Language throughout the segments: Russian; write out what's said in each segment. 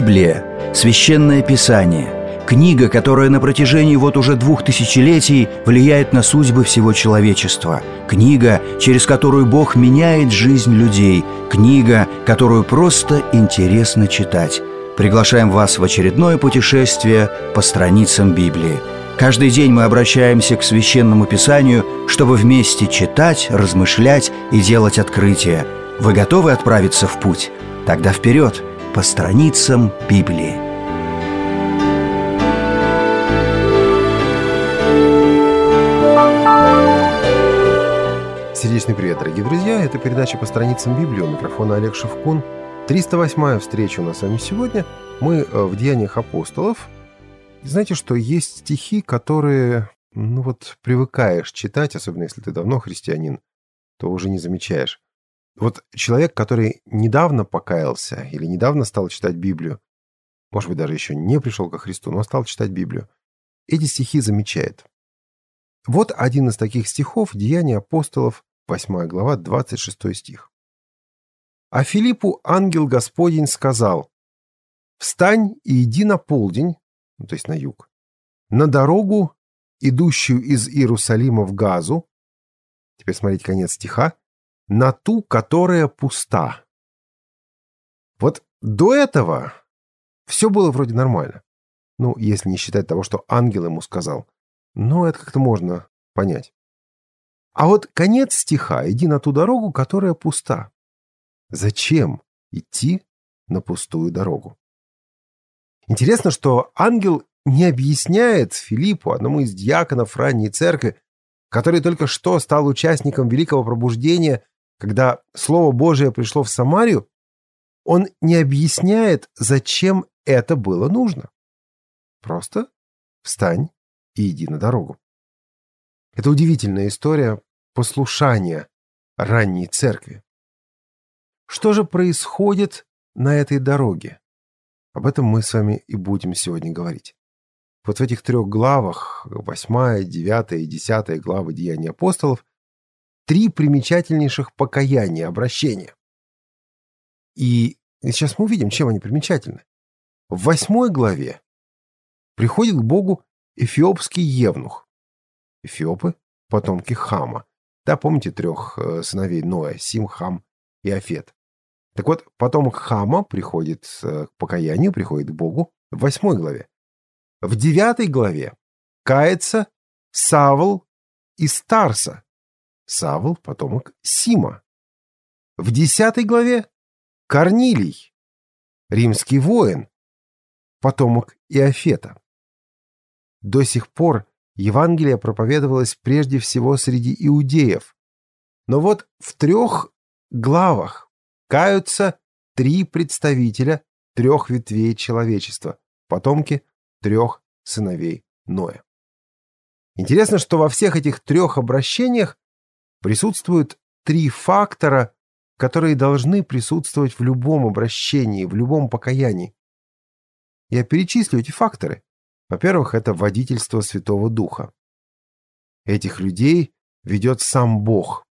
Библия – священное писание, книга, которая на протяжении уже 2000 влияет на судьбы всего человечества, книга, через которую Бог меняет жизнь людей, книга, которую просто интересно читать. Приглашаем вас в очередное путешествие по страницам Библии. Каждый день мы обращаемся к Священному Писанию, чтобы вместе читать, размышлять и делать открытия. Вы готовы отправиться в путь? Тогда вперед, по страницам Библии. Сердечный привет, дорогие друзья! Это передача «По страницам Библии». У микрофона Олег Шевкун. 308-я встреча у нас с вами сегодня. Мы в Деяниях апостолов. Знаете, что есть стихи, которые, привыкаешь читать, особенно если ты давно христианин, то уже не замечаешь. Вот человек, который недавно покаялся или недавно стал читать Библию, может быть, даже еще не пришел ко Христу, но стал читать Библию, эти стихи замечает. Вот один из таких стихов, Деяния апостолов, 8 глава, 26 стих. «А Филиппу ангел Господень сказал: встань и иди на полдень, то есть на юг, на дорогу, идущую из Иерусалима в Газу». Теперь смотрите конец стиха. «На ту, которая пуста». Вот до этого все было вроде нормально. Если не считать того, что ангел ему сказал. Это как-то можно понять. А вот конец стиха: «Иди на ту дорогу, которая пуста». Зачем идти на пустую дорогу? Интересно, что ангел не объясняет Филиппу, одному из диаконов ранней церкви, который только что стал участником Великого Пробуждения, когда Слово Божие пришло в Самарию, он не объясняет, зачем это было нужно. Просто встань и иди на дорогу. Это удивительная история послушания ранней церкви. Что же происходит на этой дороге? Об этом мы с вами и будем сегодня говорить. Вот в этих 3 главах, 8, 9 и 10 главы Деяний апостолов, 3 примечательнейших покаяния, обращения. И сейчас мы увидим, чем они примечательны. В 8 главе приходит к Богу эфиопский евнух. Эфиопы – потомки Хама. Да, помните 3 сыновей Ноя – Сим, Хам и Афет. Так вот, потомок Хама приходит к покаянию, приходит к Богу в 8 главе. В 9 главе кается Савл из Тарса. Савл – потомок Сима. В 10 главе Корнилий, римский воин, потомок Иофета. До сих пор Евангелие проповедовалось прежде всего среди иудеев. Но вот в 3 главах каются 3 представителя 3 ветвей человечества, потомки 3 сыновей Ноя. Интересно, что во всех этих 3 обращениях присутствуют 3 фактора, которые должны присутствовать в любом обращении, в любом покаянии. Я перечислю эти факторы. Во-первых, это водительство Святого Духа. Этих людей ведет сам Бог.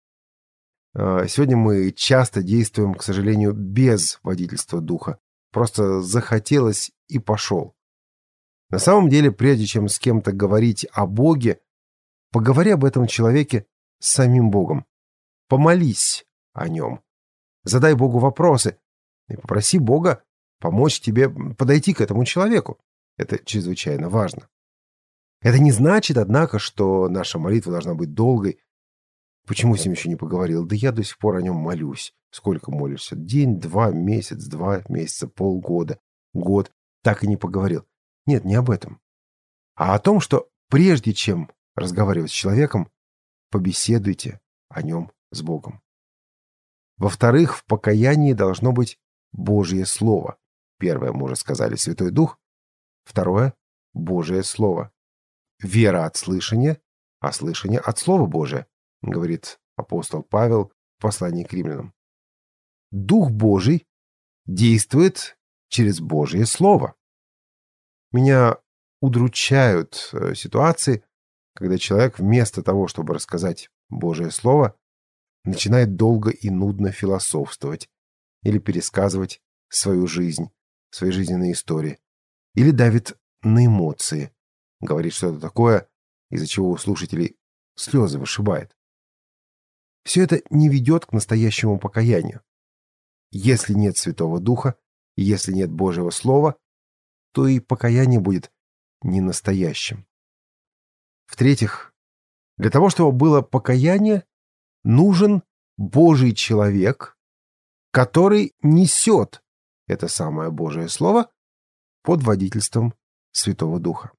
Сегодня мы часто действуем, к сожалению, без водительства Духа. Просто захотелось и пошел. На самом деле, прежде чем с кем-то говорить о Боге, поговори об этом человеке с самим Богом. Помолись о нем. Задай Богу вопросы и попроси Бога помочь тебе подойти к этому человеку. Это чрезвычайно важно. Это не значит, однако, что наша молитва должна быть долгой. Почему с ним еще не поговорил? Да я до сих пор о нем молюсь. Сколько молишься? День, 2, месяц, 2 месяца, полгода, год. Так и не поговорил. Нет, не об этом. А о том, что прежде чем разговаривать с человеком, побеседуйте о нем с Богом. Во-вторых, в покаянии должно быть Божье Слово. Первое, мы уже сказали, Святой Дух. Второе – Божие Слово. Вера от слышания, а слышание от Слова Божия, говорит апостол Павел в послании к римлянам. Дух Божий действует через Божье Слово. Меня удручают ситуации, когда человек вместо того, чтобы рассказать Божие Слово, начинает долго и нудно философствовать или пересказывать свою жизнь, в своей жизненной истории, или давит на эмоции, говорит что-то такое, из-за чего у слушателей слезы вышибает. Все это не ведет к настоящему покаянию. Если нет Святого Духа, и если нет Божьего Слова, то и покаяние будет не настоящим. В-третьих, для того, чтобы было покаяние, нужен Божий человек, который несет это самое Божие Слово под водительством Святого Духа.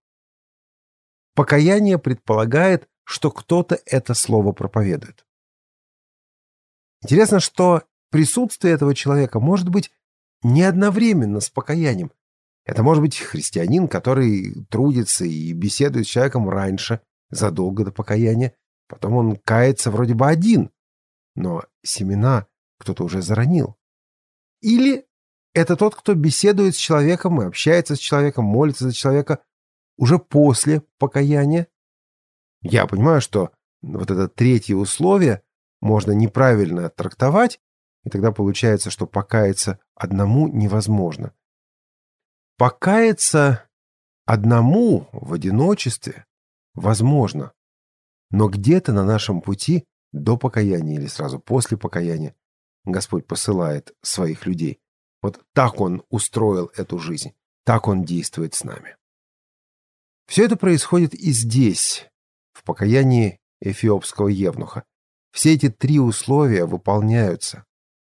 Покаяние предполагает, что кто-то это слово проповедует. Интересно, что присутствие этого человека может быть не одновременно с покаянием. Это может быть христианин, который трудится и беседует с человеком раньше, задолго до покаяния. Потом он кается вроде бы один, но семена кто-то уже заронил. Или это тот, кто беседует с человеком и общается с человеком, молится за человека уже после покаяния. Я понимаю, что вот это третье условие можно неправильно трактовать, и тогда получается, что покаяться одному невозможно. Покаяться одному в одиночестве возможно, но где-то на нашем пути до покаяния или сразу после покаяния Господь посылает своих людей. Вот так Он устроил эту жизнь, так Он действует с нами. Все это происходит и здесь, в покаянии эфиопского евнуха. Все эти три условия выполняются.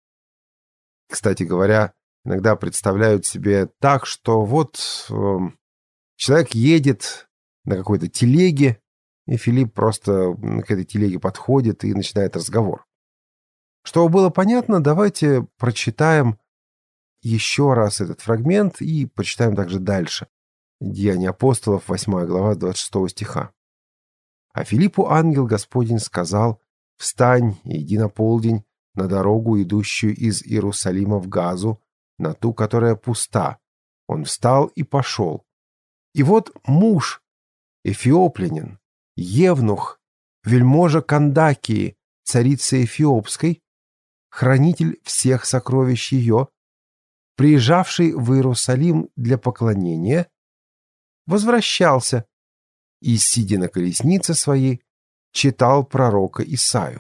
Кстати говоря, иногда представляют себе так, что вот человек едет на какой-то телеге, и Филипп просто к этой телеге подходит и начинает разговор. Чтобы было понятно, давайте прочитаем еще раз этот фрагмент и почитаем также дальше. Деяния апостолов, 8 глава, 26 стиха. «А Филиппу ангел Господень сказал: встань и иди на полдень на дорогу, идущую из Иерусалима в Газу, на ту, которая пуста. Он встал и пошел. И вот муж, эфиоплянин, евнух, вельможа Кандакии, царицы Эфиопской, хранитель всех сокровищ ее, приезжавший в Иерусалим для поклонения, возвращался и, сидя на колеснице своей, читал пророка Исаю».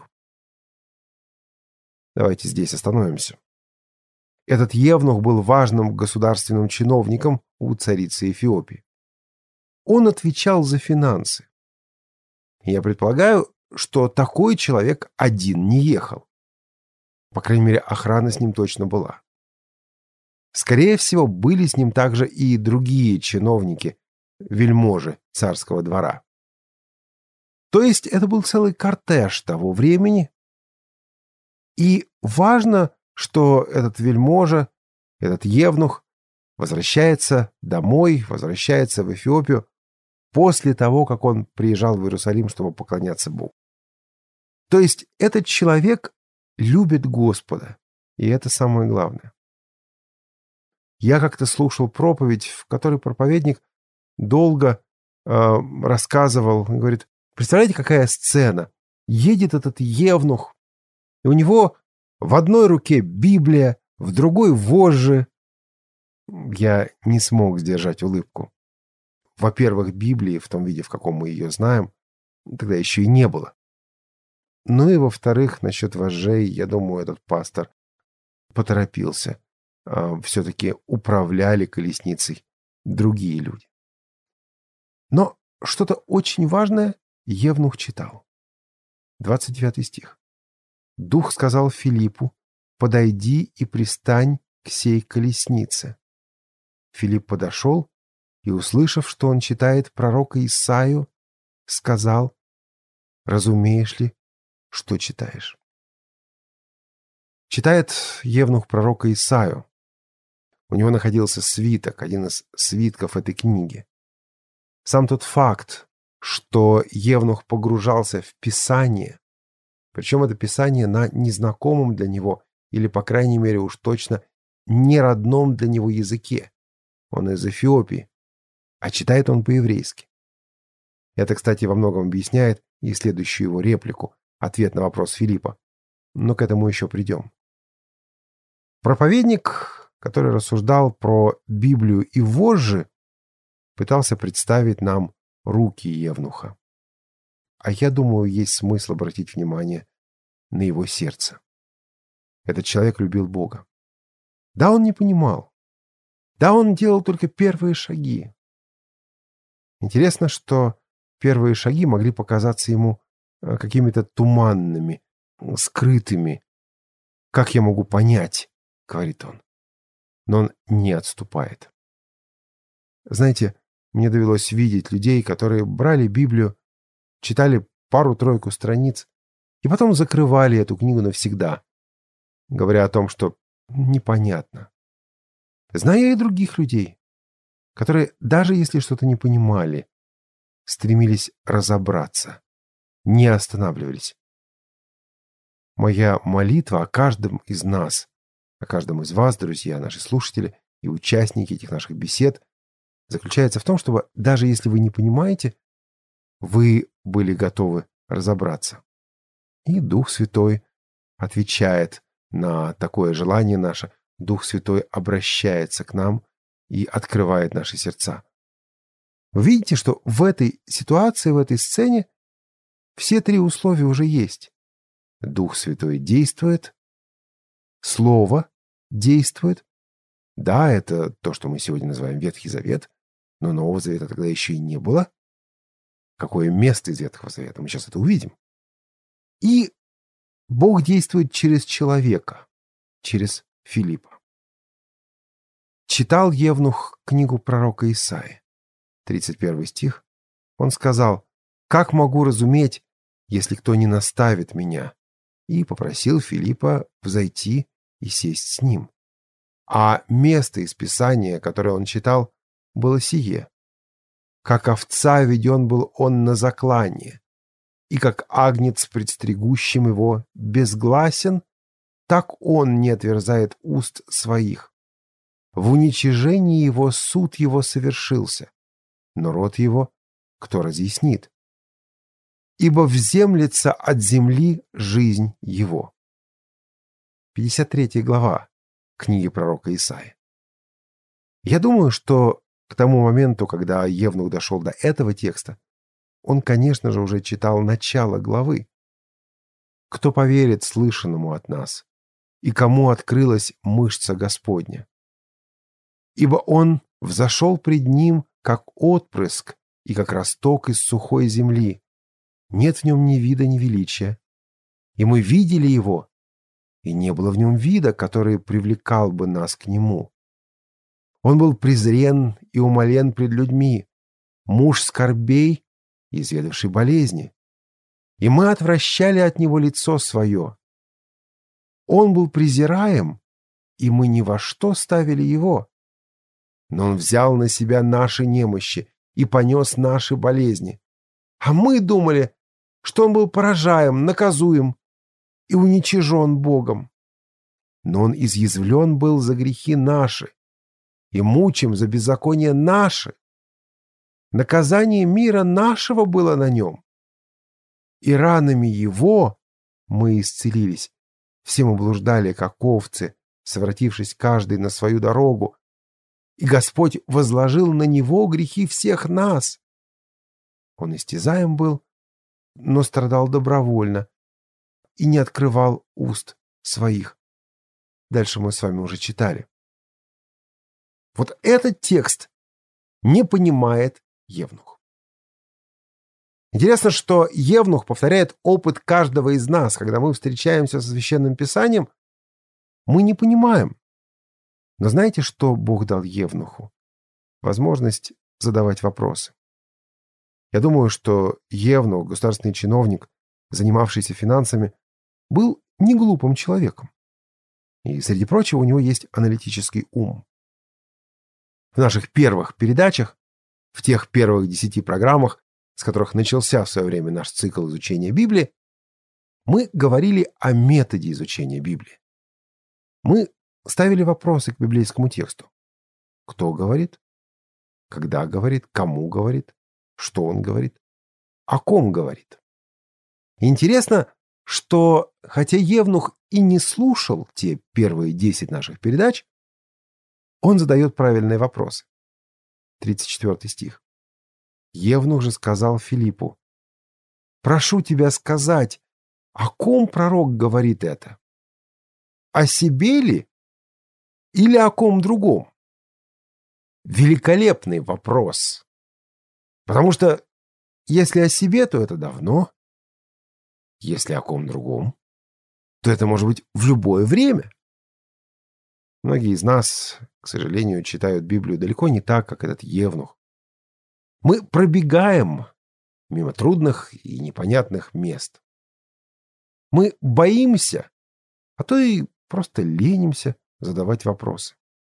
Давайте здесь остановимся. Этот евнух был важным государственным чиновником у царицы Эфиопии. Он отвечал за финансы. Я предполагаю, что такой человек один не ехал. По крайней мере, охрана с ним точно была. Скорее всего, были с ним также и другие чиновники, вельможи царского двора. То есть это был целый кортеж того времени. И важно, что этот вельможа, этот евнух возвращается домой, возвращается в Эфиопию после того, как он приезжал в Иерусалим, чтобы поклоняться Богу. То есть этот человек любит Господа, и это самое главное. Я как-то слушал проповедь, в которой проповедник долго рассказывал, говорит: представляете, какая сцена? Едет этот евнух, и у него в одной руке Библия, в другой вожжи. Я не смог сдержать улыбку. Во-первых, Библии в том виде, в каком мы ее знаем, тогда еще и не было. Ну и во-вторых, насчет вожжей, я думаю, этот пастор поторопился. Все-таки управляли колесницей другие люди. Но что-то очень важное евнух читал. 29 стих. «Дух сказал Филиппу: подойди и пристань к сей колеснице. Филипп подошел и, услышав, что он читает пророка Исаю, сказал: разумеешь ли, что читаешь?» Читает евнух пророка Исаю. У него находился свиток, один из свитков этой книги. Сам тот факт, что евнух погружался в Писание, причем это Писание на незнакомом для него, или, по крайней мере, уж точно не родном для него языке. Он из Эфиопии, а читает он по-еврейски. Это, кстати, во многом объясняет и следующую его реплику, ответ на вопрос Филиппа. Но к этому еще придем. Проповедник, который рассуждал про Библию и вожжи, пытался представить нам руки Евнуха. А я думаю, есть смысл обратить внимание на его сердце. Этот человек любил Бога. Да, он не понимал. Да, он делал только первые шаги. Интересно, что первые шаги могли показаться ему какими-то туманными, скрытыми. «Как я могу понять?» — говорит он. Но он не отступает. Знаете, мне довелось видеть людей, которые брали Библию, читали пару-тройку страниц и потом закрывали эту книгу навсегда, говоря о том, что непонятно. Знаю и других людей, которые, даже если что-то не понимали, стремились разобраться, не останавливались. Моя молитва о каждом из нас, о каждом из вас, друзья, наши слушатели и участники этих наших бесед, заключается в том, чтобы, даже если вы не понимаете, вы были готовы разобраться. И Дух Святой отвечает на такое желание наше. Дух Святой обращается к нам и открывает наши сердца. Вы видите, что в этой ситуации, в этой сцене все три условия уже есть. Дух Святой действует, Слово действует. Да, это то, что мы сегодня называем Ветхий Завет, но Нового Завета тогда еще и не было. Какое место из Ветхого Завета? Мы сейчас это увидим. И Бог действует через человека, через Филиппа. Читал Евнух книгу пророка Исаии, 31 стих. Он сказал: «Как могу разуметь, если кто не наставит меня?» И попросил Филиппа взойти и сесть с ним. А место из Писания, которое он читал, было сие: «Как овца веден был он на заклание, и как агнец пред стригущим его безгласен, так он не отверзает уст своих. В уничижении его суд его совершился, но род его кто разъяснит? Ибо вземлется от земли жизнь его». 53 глава книги пророка Исаии. Я думаю, что к тому моменту, когда Евнух дошел до этого текста, он, конечно же, уже читал начало главы. Кто поверит слышанному от нас, и кому открылась мышца Господня? Ибо он взошел пред ним, как отпрыск и как росток из сухой земли. Нет в нем ни вида, ни величия. И мы видели его, и не было в нем вида, который привлекал бы нас к нему. Он был презрен и умолен пред людьми, муж скорбей, изведавший болезни. И мы отвращали от него лицо свое. Он был презираем, и мы ни во что ставили его. Но он взял на себя наши немощи и понес наши болезни. А мы думали, что он был поражаем, наказуем и уничижен Богом. Но он изъязвлен был за грехи наши и мучим за беззаконие наши. Наказание мира нашего было на нем. И ранами его мы исцелились. Все мы блуждали, как овцы, совратившись каждый на свою дорогу. И Господь возложил на него грехи всех нас. Он истязаем был, но страдал добровольно и не открывал уст своих. Дальше мы с вами уже читали. Вот этот текст не понимает Евнух. Интересно, что Евнух повторяет опыт каждого из нас. Когда мы встречаемся со Священным Писанием, мы не понимаем. Но знаете, что Бог дал Евнуху? Возможность задавать вопросы. Я думаю, что Евнух, государственный чиновник, занимавшийся финансами, был не глупым человеком. И, среди прочего, у него есть аналитический ум. В наших первых передачах, в тех первых 10 программах, с которых начался в свое время наш цикл изучения Библии, мы говорили о методе изучения Библии. Мы ставили вопросы к библейскому тексту. Кто говорит? Когда говорит? Кому говорит? Что он говорит? О ком говорит? И интересно, что хотя Евнух и не слушал те первые 10 наших передач, Он задает правильные вопросы. 34 стих. Евнух же сказал Филиппу: «Прошу тебя сказать, о ком пророк говорит это? О себе ли или о ком другом?» Великолепный вопрос. Потому что если о себе, то это давно. Если о ком другом, то это может быть в любое время. Многие из нас, к сожалению, читают Библию далеко не так, как этот Евнух. Мы пробегаем мимо трудных и непонятных мест. Мы боимся, а то и просто ленимся задавать вопросы.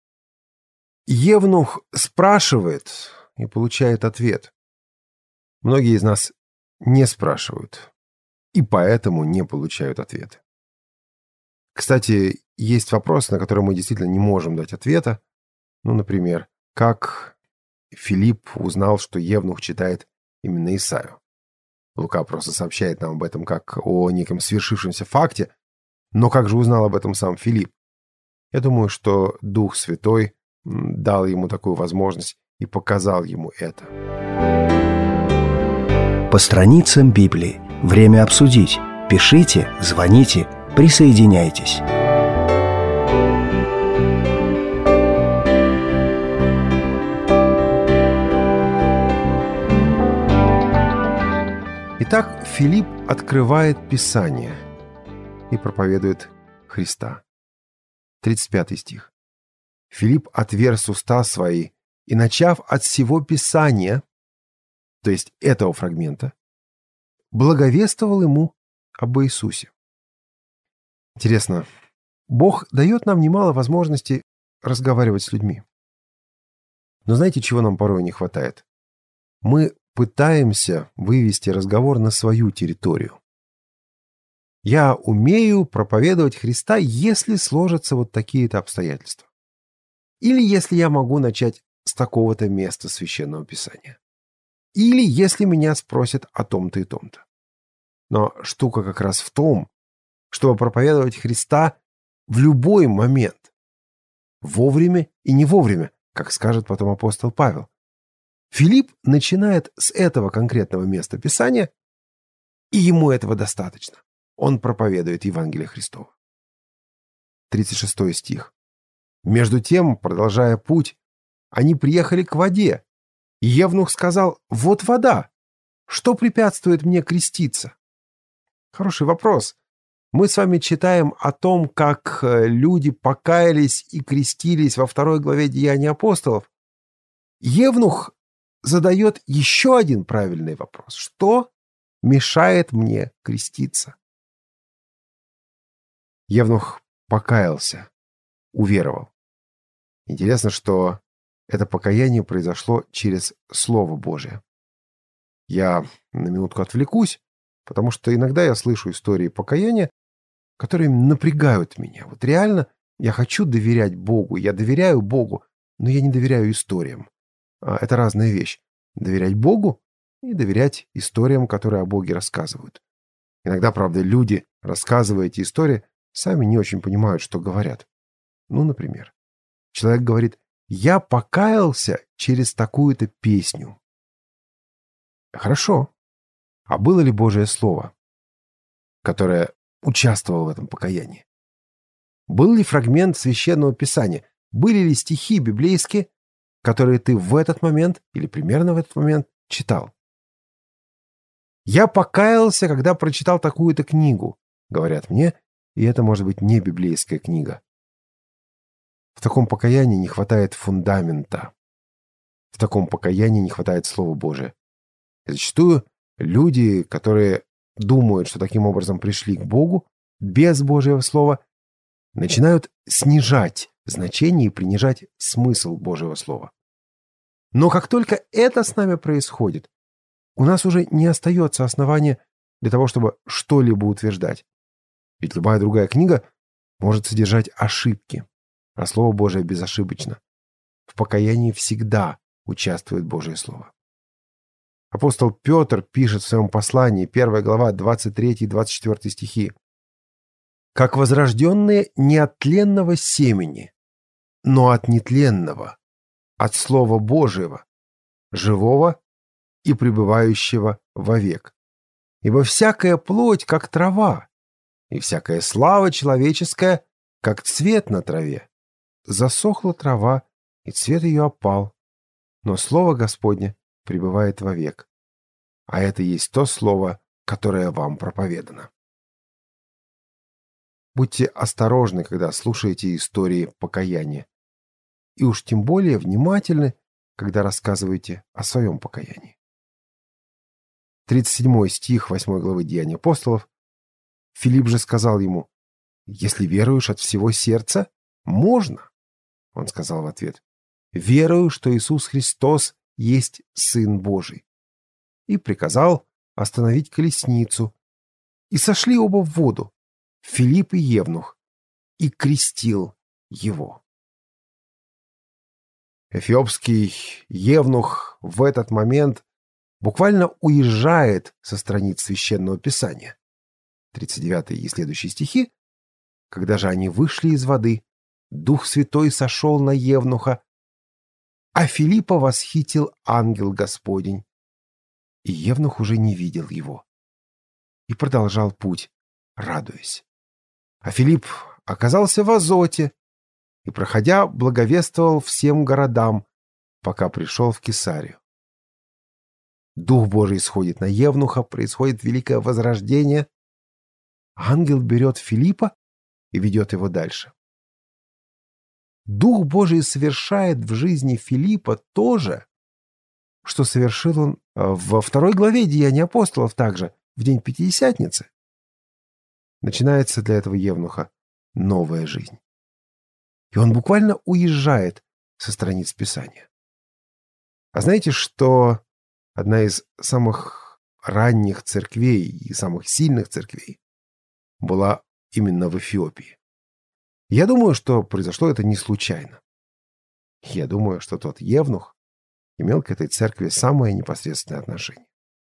Евнух спрашивает и получает ответ. Многие из нас не спрашивают и поэтому не получают ответы. Кстати, есть вопросы, на которые мы действительно не можем дать ответа. Ну, например, как Филипп узнал, что Евнух читает именно Исаию? Лука просто сообщает нам об этом как о неком свершившемся факте, но как же узнал об этом сам Филипп? Я думаю, что Дух Святой дал ему такую возможность и показал ему это. По страницам Библии. Время обсудить. Пишите, звоните, присоединяйтесь. Итак, Филипп открывает Писание и проповедует Христа. 35 стих. Филипп отверз уста свои и, начав от всего Писания, то есть этого фрагмента, благовествовал ему об Иисусе. Интересно, Бог дает нам немало возможностей разговаривать с людьми. Но знаете, чего нам порой не хватает? Мы пытаемся вывести разговор на свою территорию. Я умею проповедовать Христа, если сложатся вот такие-то обстоятельства. Или если я могу начать с такого-то места Священного Писания. Или если меня спросят о том-то и том-то. Но штука как раз в том, чтобы проповедовать Христа в любой момент. Вовремя и не вовремя, как скажет потом апостол Павел. Филипп начинает с этого конкретного места Писания, и ему этого достаточно. Он проповедует Евангелие Христово. 36 стих. Между тем, продолжая путь, они приехали к воде. И Евнух сказал: «Вот вода. Что препятствует мне креститься?» Хороший вопрос. Мы с вами читаем о том, как люди покаялись и крестились во 2 главе Деяний апостолов. Евнух задает еще один правильный вопрос. Что мешает мне креститься? Евнух покаялся, уверовал. Интересно, что это покаяние произошло через Слово Божие. Я на минутку отвлекусь, потому что иногда я слышу истории покаяния, которые напрягают меня. Вот реально я хочу доверять Богу, я доверяю Богу, но я не доверяю историям. Это разная вещь. Доверять Богу и доверять историям, которые о Боге рассказывают. Иногда, правда, люди, рассказывая эти истории, сами не очень понимают, что говорят. Ну, например, человек говорит: «Я покаялся через такую-то песню». Хорошо. А было ли Божие Слово, которое участвовало в этом покаянии? Был ли фрагмент Священного Писания? Были ли стихи библейские, которые ты в этот момент или примерно в этот момент читал? «Я покаялся, когда прочитал такую-то книгу», говорят мне, и это может быть не библейская книга. В таком покаянии не хватает фундамента. В таком покаянии не хватает Слова Божия. И зачастую люди, которые думают, что таким образом пришли к Богу, без Божьего Слова, начинают снижать значение и принижать смысл Божьего Слова. Но как только это с нами происходит, у нас уже не остается основания для того, чтобы что-либо утверждать. Ведь любая другая книга может содержать ошибки, а Слово Божие безошибочно. В покаянии всегда участвует Божье Слово. Апостол Петр пишет в своем послании, 1 глава, 23-24 стихи: «Как возрожденные не от тленного семени, но от нетленного, от Слова Божьего, живого и пребывающего вовек. Ибо всякая плоть, как трава, и всякая слава человеческая, как цвет на траве. Засохла трава, и цвет ее опал, но Слово Господне пребывает вовек. А это есть то Слово, которое вам проповедано. Будьте осторожны, когда слушаете истории покаяния. И уж тем более внимательны, когда рассказываете о своем покаянии. 37 стих 8 главы Деяний апостолов. Филипп же сказал ему: «Если веруешь от всего сердца, можно». Он сказал в ответ: «Верую, что Иисус Христос есть Сын Божий». И приказал остановить колесницу. И сошли оба в воду, Филипп и Евнух, и крестил его. Эфиопский Евнух в этот момент буквально уезжает со страниц Священного Писания. 39 и следующие стихи. «Когда же они вышли из воды, Дух Святой сошел на Евнуха, а Филиппа восхитил ангел Господень, и Евнух уже не видел его, и продолжал путь, радуясь. А Филипп оказался в Азоте и, проходя, благовествовал всем городам, пока пришел в Кесарию. Дух Божий сходит на Евнуха, происходит великое возрождение. Ангел берет Филиппа и ведет его дальше. Дух Божий совершает в жизни Филиппа то же, что совершил он во 2 главе Деяний апостолов также, в день Пятидесятницы. Начинается для этого евнуха новая жизнь. И он буквально уезжает со страниц Писания. А знаете, что одна из самых ранних церквей и самых сильных церквей была именно в Эфиопии? Я думаю, что произошло это не случайно. Я думаю, что тот евнух имел к этой церкви самое непосредственное отношение.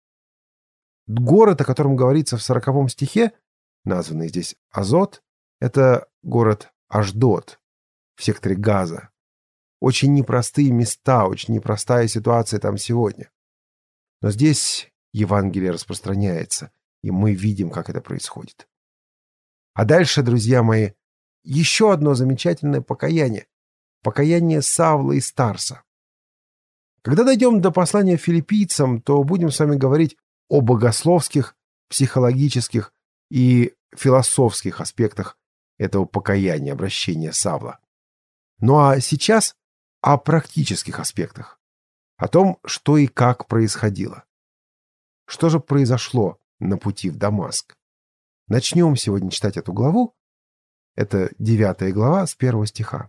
Город, о котором говорится в 40 стихе, названный здесь Азот, это город Ашдод в секторе Газа. Очень непростые места, очень непростая ситуация там сегодня. Но здесь Евангелие распространяется, и мы видим, как это происходит. А дальше, друзья мои, еще одно замечательное покаяние. Покаяние Савла и Старса. Когда дойдем до послания филиппийцам, то будем с вами говорить о богословских, психологических и философских аспектах этого покаяния, обращения Савла. Ну а сейчас о практических аспектах, о том, что и как происходило. Что же произошло на пути в Дамаск? Начнем сегодня читать эту главу. Это 9 глава с 1 стиха.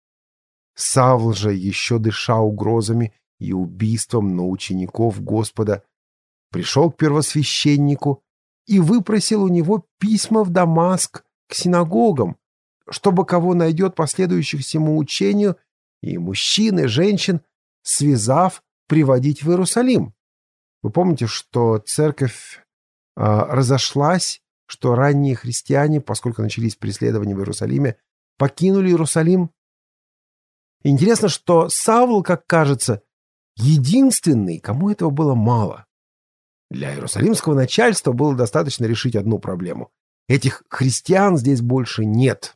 «Савл же, еще дыша угрозами и убийством на учеников Господа, пришел к первосвященнику и выпросил у него письма в Дамаск к синагогам, чтобы кого найдет последующих всему учению, и мужчин, и женщин, связав, приводить в Иерусалим». Вы помните, что церковь разошлась, что ранние христиане, поскольку начались преследования в Иерусалиме, покинули Иерусалим. Интересно, что Савл, как кажется, единственный, кому этого было мало. Для иерусалимского начальства было достаточно решить одну проблему. Этих христиан здесь больше нет.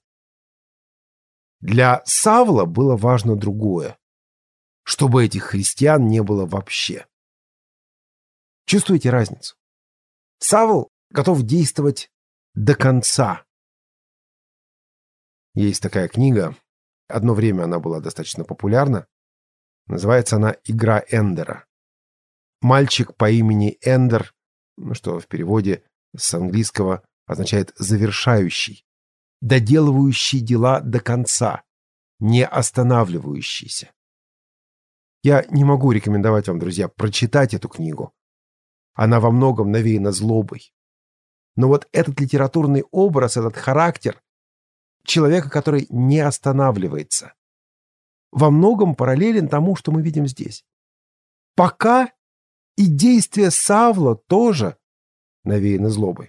Для Савла было важно другое. Чтобы этих христиан не было вообще. Чувствуете разницу? Савл готов действовать до конца. Есть такая книга. Одно время она была достаточно популярна. Называется она «Игра Эндера». Мальчик по имени Эндер, что в переводе с английского означает «завершающий», доделывающий дела до конца, не останавливающийся. Я не могу рекомендовать вам, друзья, прочитать эту книгу. Она во многом навеяна злобой. Но вот этот литературный образ, этот характер человека, который не останавливается, во многом параллелен тому, что мы видим здесь. Пока и действия Савла тоже навеяны злобой.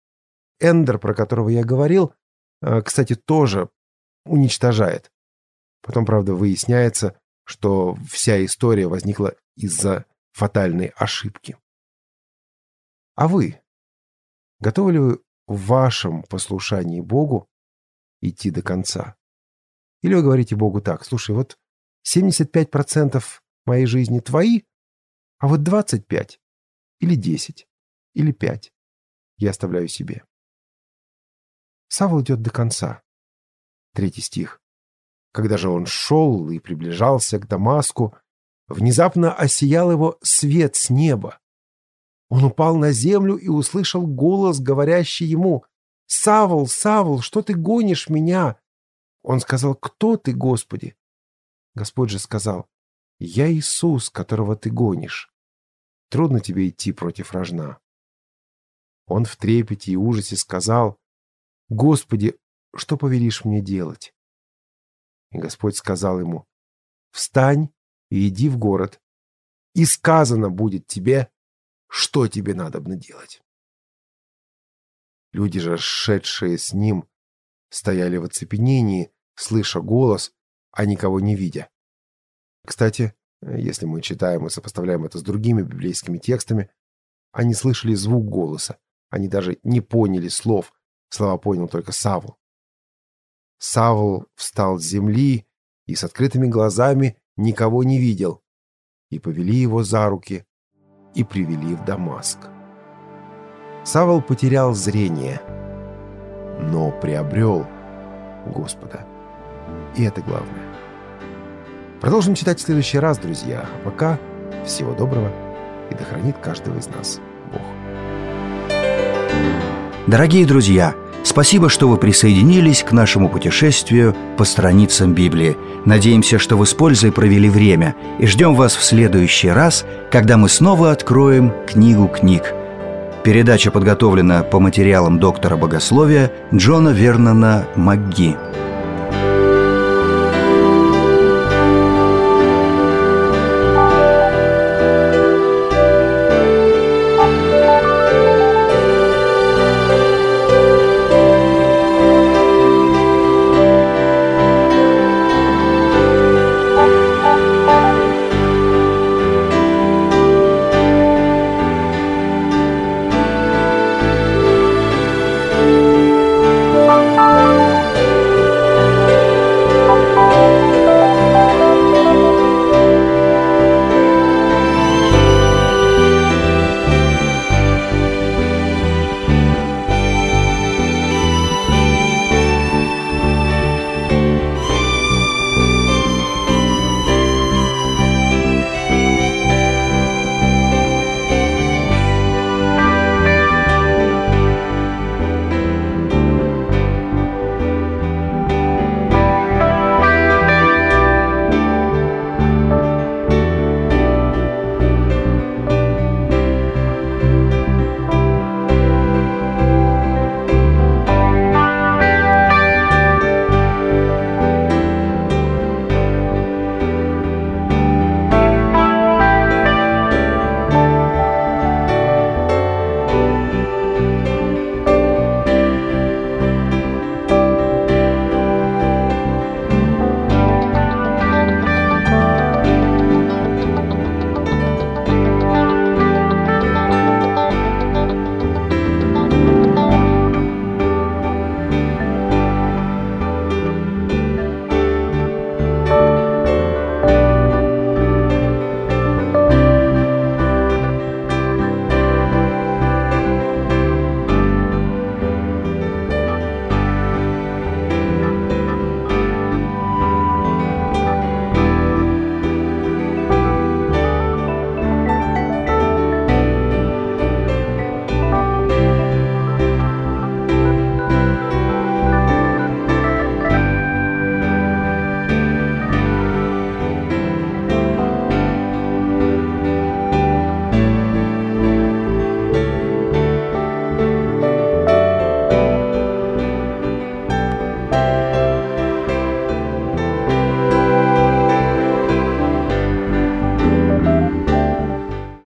Эндер, про которого я говорил, кстати, тоже уничтожает. Потом, правда, выясняется, что вся история возникла из-за фатальной ошибки. А вы? Готовы ли вы в вашем послушании Богу идти до конца? Или вы говорите Богу так: слушай, вот 75% моей жизни твои, а вот 25 или 10 или 5 я оставляю себе. Савл идет до конца. 3 стих. Когда же он шел и приближался к Дамаску, внезапно осиял его свет с неба. Он упал на землю и услышал голос, говорящий ему: «Савл, Савл, что ты гонишь меня?» Он сказал: «Кто ты, Господи?» Господь же сказал: «Я Иисус, которого ты гонишь. Трудно тебе идти против рожна». Он в трепете и ужасе сказал: «Господи, что повелишь мне делать?» И Господь сказал ему: «Встань и иди в город, и сказано будет тебе, что тебе надобно делать». Люди же, шедшие с ним, стояли в оцепенении, слыша голос, а никого не видя. Кстати, если мы читаем и сопоставляем это с другими библейскими текстами, они слышали звук голоса, они даже не поняли слов, слова понял только Савл. Савл встал с земли и с открытыми глазами никого не видел, и повели его за руки и привели в Дамаск. Савл потерял зрение, но приобрел Господа. И это главное. Продолжим читать в следующий раз, друзья. А пока всего доброго, и да хранит каждого из нас Бог. Дорогие друзья, спасибо, что вы присоединились к нашему путешествию по страницам Библии. Надеемся, что вы с пользой провели время, и ждем вас в следующий раз, когда мы снова откроем книгу книг. Передача подготовлена по материалам доктора богословия Джона Вернона МакГи.